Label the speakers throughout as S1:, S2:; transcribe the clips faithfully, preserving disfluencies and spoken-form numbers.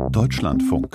S1: Deutschlandfunk.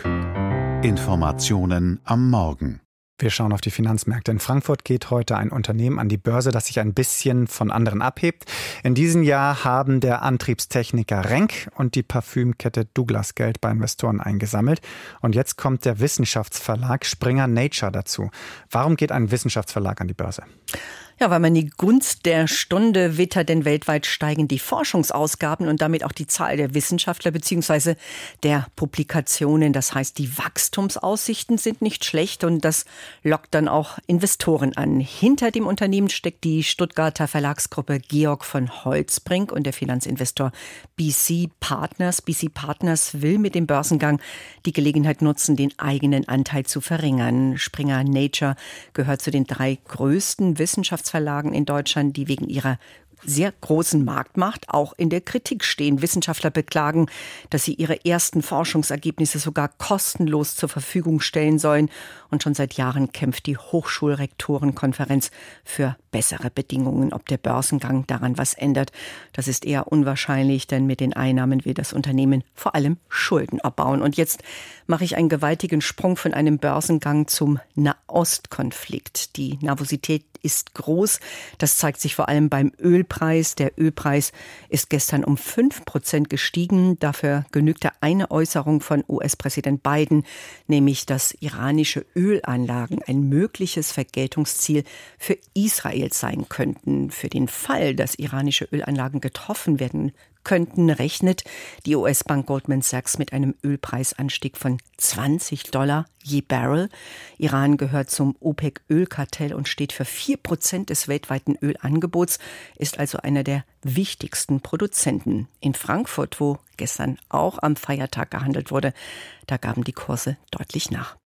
S1: Informationen am Morgen.
S2: Wir schauen auf die Finanzmärkte. In Frankfurt geht heute ein Unternehmen an die Börse, das sich ein bisschen von anderen abhebt. In diesem Jahr haben der Antriebstechniker Renk und die Parfümkette Douglas Geld bei Investoren eingesammelt. Und jetzt kommt der Wissenschaftsverlag Springer Nature dazu. Warum geht ein Wissenschaftsverlag an die Börse?
S3: Ja, weil man die Gunst der Stunde wittert, denn weltweit steigen die Forschungsausgaben und damit auch die Zahl der Wissenschaftler bzw. der Publikationen. Das heißt, die Wachstumsaussichten sind nicht schlecht und das lockt dann auch Investoren an. Hinter dem Unternehmen steckt die Stuttgarter Verlagsgruppe Georg von Holtzbrinck und der Finanzinvestor B C Partners. B C Partners will mit dem Börsengang die Gelegenheit nutzen, den eigenen Anteil zu verringern. Springer Nature gehört zu den drei größten Wissenschaftsverlagen in Deutschland, die wegen ihrer sehr großen Marktmacht auch in der Kritik stehen. Wissenschaftler beklagen, dass sie ihre ersten Forschungsergebnisse sogar kostenlos zur Verfügung stellen sollen. Und schon seit Jahren kämpft die Hochschulrektorenkonferenz für bessere Bedingungen. Ob der Börsengang daran was ändert, das ist eher unwahrscheinlich, denn mit den Einnahmen will das Unternehmen vor allem Schulden abbauen. Und jetzt mache ich einen gewaltigen Sprung von einem Börsengang zum Nahostkonflikt. Die Nervosität ist groß. Das zeigt sich vor allem beim Ölpreis. Der Ölpreis ist gestern um fünf Prozent gestiegen. Dafür genügte eine Äußerung von U S-Präsident Biden, nämlich, dass iranische Ölanlagen ein mögliches Vergeltungsziel für Israel sein könnten. Für den Fall, dass iranische Ölanlagen getroffen werden könnten, rechnet die U S-Bank Goldman Sachs mit einem Ölpreisanstieg von zwanzig Dollar je Barrel. Iran gehört zum OPEC-Ölkartell und steht für vier Prozent des weltweiten Ölangebots, ist also einer der wichtigsten Produzenten. In Frankfurt, wo gestern auch am Feiertag gehandelt wurde, da gaben die Kurse deutlich nach.